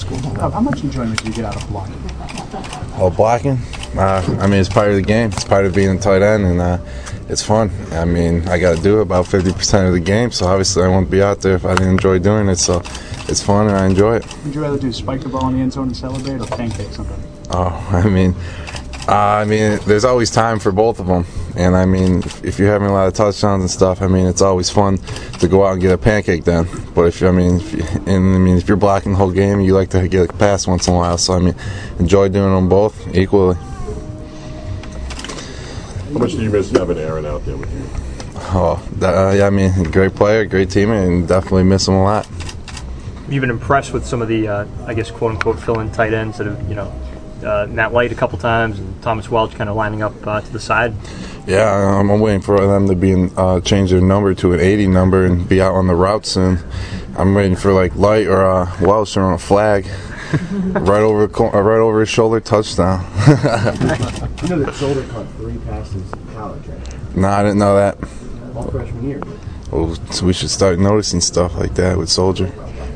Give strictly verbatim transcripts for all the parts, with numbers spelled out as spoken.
school. How, how much enjoyment do you get out of blocking? Oh, blocking? Uh, I mean, it's part of the game. It's part of being a tight end, and uh, it's fun. I mean, I got to do it about fifty percent of the game, so obviously I won't be out there if I didn't enjoy doing it. So it's fun, and I enjoy it. Would you rather do spike the ball in the end zone and celebrate, or pancake something? Oh, I mean, uh, I mean, there's always time for both of them. And I mean, if you're having a lot of touchdowns and stuff, I mean, it's always fun to go out and get a pancake then. But if you, I mean, if you, and I mean, if you're blocking the whole game, you like to get a pass once in a while. So I mean, enjoy doing them both equally. How much do you miss having Aaron out there with you? Oh, uh, yeah, I mean, great player, great teammate, and definitely miss him a lot. Have you been impressed with some of the, uh, I guess, quote-unquote, fill-in tight ends that have, you know, uh, Matt Light a couple times and Thomas Welch kind of lining up uh, to the side? Yeah, I'm waiting for them to be in, uh, change their number to an eighty number and be out on the route soon. I'm waiting for like Light or uh, Welch on a flag, right over uh, right over his shoulder, touchdown. You know that Solder caught three passes in college, right? No, I didn't know that. All freshman year. Well, so we should start noticing stuff like that with Soldier.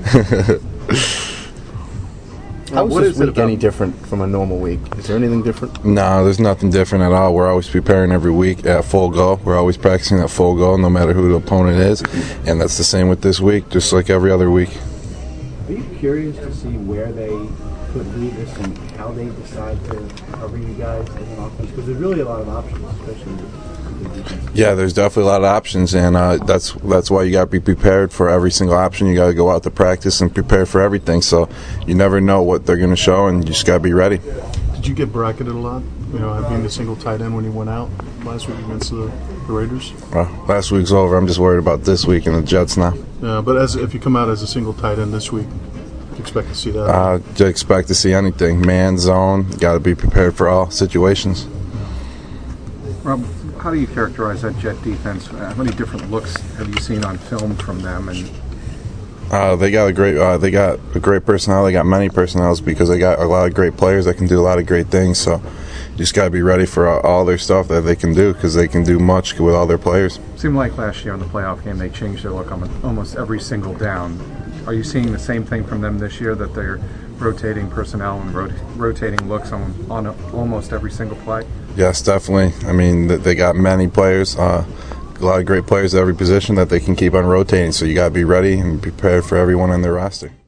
How is this week any different from a normal week? Is there anything different? No, there's nothing different at all. We're always preparing every week at full go. We're always practicing at full go, no matter who the opponent is. And that's the same with this week, just like every other week. Are you curious to see where they put Revis and how they decide to cover you guys as an offense? Because there's really a lot of options, especially with the defense. Yeah, there's definitely a lot of options, and uh, that's that's why you got to be prepared for every single option. You got to go out to practice and prepare for everything. So you never know what they're going to show, and you just got to be ready. Did you get bracketed a lot? You know, being the single tight end when you went out last week against the, the Raiders? Well, last week's over. I'm just worried about this week and the Jets now. Yeah, but as if you come out as a single tight end this week, do you expect to see that? Uh, do expect to see anything. Man, zone, got to be prepared for all situations. Rob, how do you characterize that Jet defense? How many different looks have you seen on film from them? And uh, they got a great, uh, they got a great personnel. They got many personnels because they got a lot of great players that can do a lot of great things. So you just got to be ready for uh, all their stuff that they can do because they can do much with all their players. It seemed like last year in the playoff game they changed their look on almost every single down. Are you seeing the same thing from them this year, that they're rotating personnel and rot- rotating looks on, on a, almost every single play? Yes, definitely. I mean, they got many players, uh, a lot of great players at every position that they can keep on rotating. So you got to be ready and prepared for everyone on their roster.